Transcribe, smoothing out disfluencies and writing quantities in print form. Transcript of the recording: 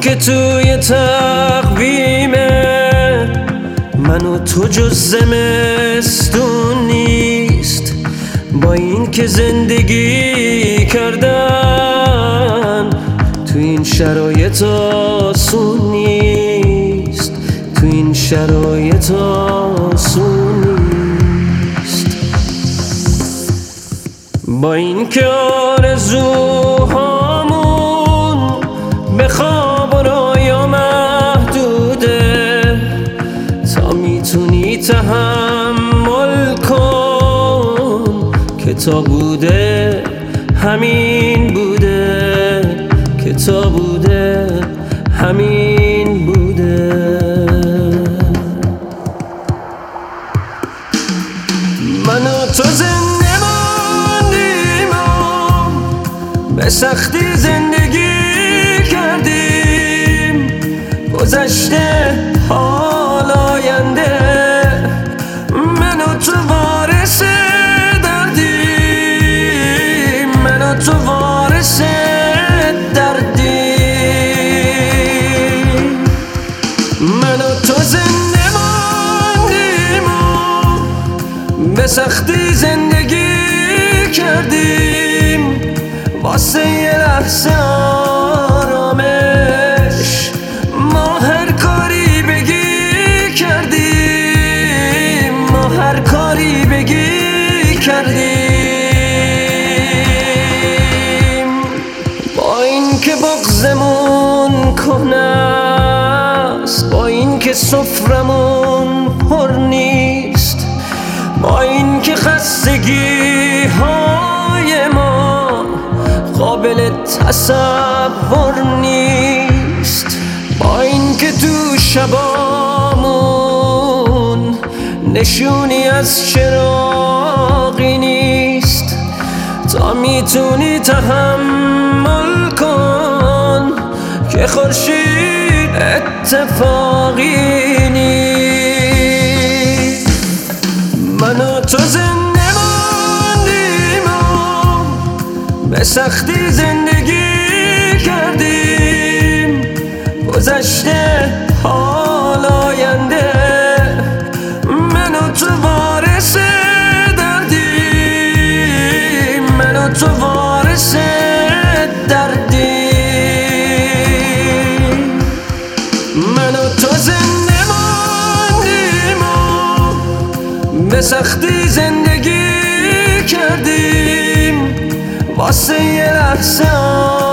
که توی تقویمه من و تو جز زمستون نیست، با این که زندگی کردن تو این شرایط آسون نیست، تو این شرایط آسون نیست. با این که آرزوهامون به خواب و رویا محدوده، تا میتونی تحمل کن که تا بوده همین بوده، که تا بوده همین بوده. من و تو زنده ماندیم و به سختی زندگی کردیم، گذشته حال آینده من و تو وارث دردیم، من و تو وارث دردیم. من و تو زنده ماندیم و به سختی زندگی کردیم، واسه یه لحظه آرامش ما هر کاری بگی کردیم، ما هر کاری بگی کردیم. با این که بغضمون کهنه است، با این که سفرمون پر نیست، با این که خستگی های ما قابل تصور نیست، با این که تو شبامون نشونی از چراغی نیست، تا میتونی تحمل کن که خورشید اتفاقی نیست. من و تو زنده ماندیم و به سختی زندگی کردیم، گذشته حال آینده من و تو وارث دردیم، من و تو وارث دردیم. من و تو زنده ماندیم و به سختی زندگی کردیم، واسه یه لحظه